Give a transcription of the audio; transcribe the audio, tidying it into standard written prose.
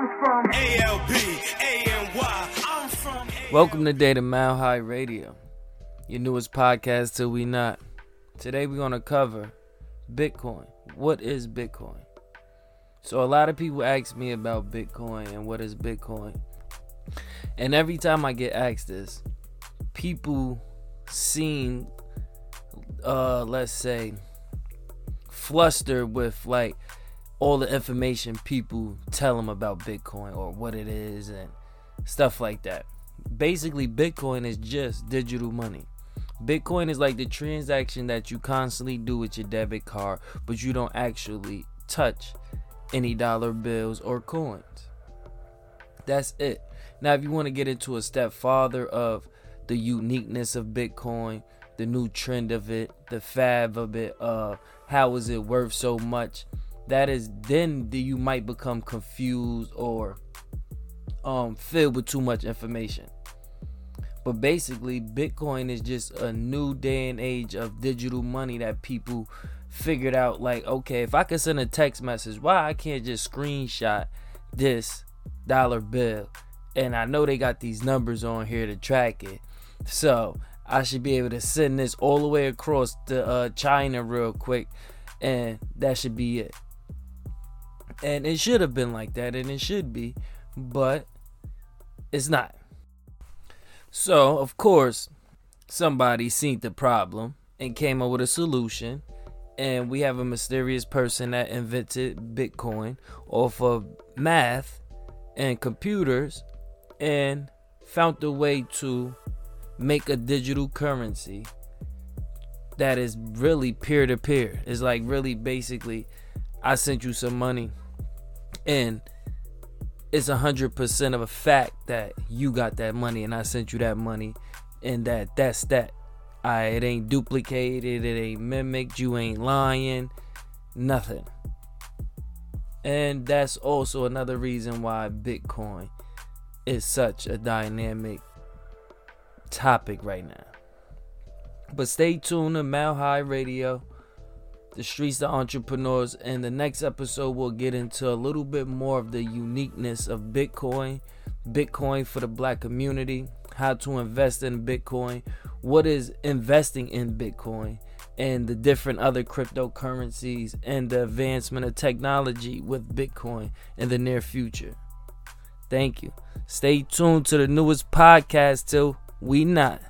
Welcome to Data Mile High Radio, your newest podcast till we not. Today we're going to cover Bitcoin. What is Bitcoin? So a lot of people ask me about Bitcoin and what is Bitcoin. And every time I get asked this, people seem, let's say, flustered with like all the information people tell them about Bitcoin or what it is and stuff like that. Basically, Bitcoin is just digital money. Bitcoin is like the transaction that you constantly do with your debit card, but you don't actually touch any dollar bills or coins. That's it. Now, if you want to get into a step farther of the uniqueness of Bitcoin, the new trend of it, the fad of it, how is it worth so much, that is then you might become confused or filled with too much information. But basically, Bitcoin is just a new day and age of digital money that people figured out, like, okay, if I can send a text message, why I can't just screenshot this dollar bill? And I know they got these numbers on here to track it. So I should be able to send this all the way across to China real quick, and that should be it. And it should have been like that, and it should be, but it's not. So, of course, somebody seen the problem and came up with a solution. And we have a mysterious person that invented Bitcoin off of math and computers and found a way to make a digital currency that is really peer-to-peer. It's like really basically, I sent you some money and it's 100% of a fact that you got that money and I sent you that money, and that's that. It ain't duplicated, it ain't mimicked, you ain't lying, nothing. And that's also another reason why Bitcoin is such a dynamic topic right now. But stay tuned to Mile High Radio, the streets of entrepreneurs. And the next episode we'll get into a little bit more of the uniqueness of Bitcoin for the black community, how to invest in Bitcoin, what is investing in Bitcoin, and the different other cryptocurrencies and the advancement of technology with Bitcoin in the near future. Thank you. Stay tuned to the newest podcast till we not.